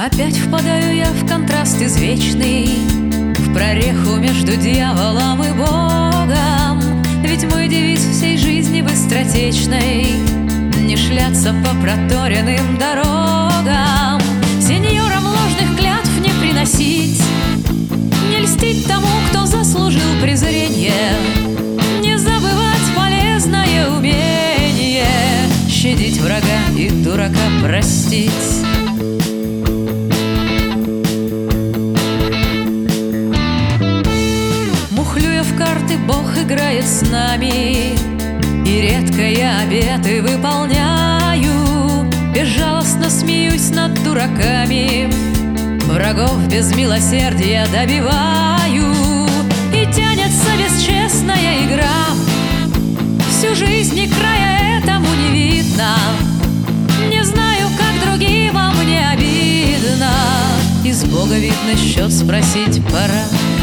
Опять впадаю я в контраст извечный, в прореху между дьяволом и Богом. Ведь мой девиз всей жизни быстротечной — не шляться по проторенным дорогам, сеньорам ложных клятв не приносить, не льстить тому, кто заслужил презрение, не забывать полезное умение, щадить врага и дурака простить. Мухлюя в карты, Бог играет с нами, и редко я обеты выполняю. Безжалостно смеюсь над дураками, врагов без милосердия добиваю. И тянется бесчестная игра, всю жизнь ни края этому не видно. Не знаю, как другим, а мне обидно, и с Бога, видно, счет спросить пора.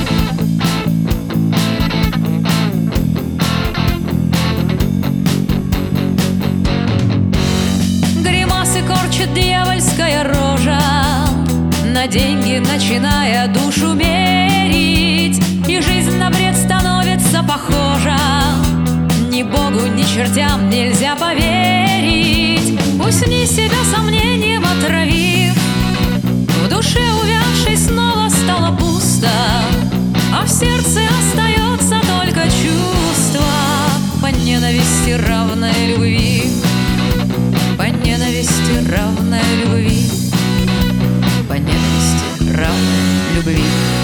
Корчит дьявольская рожа, на деньги начиная душу мерить, и жизнь на бред становится похожа. Ни Богу, ни чертям нельзя поверить. Усни себя сомнением отравив, в душе увядшей снова стало пусто, а в сердце остается только чувство по ненависти равной любви. По ненависти равной любви, по ненависти равной любви.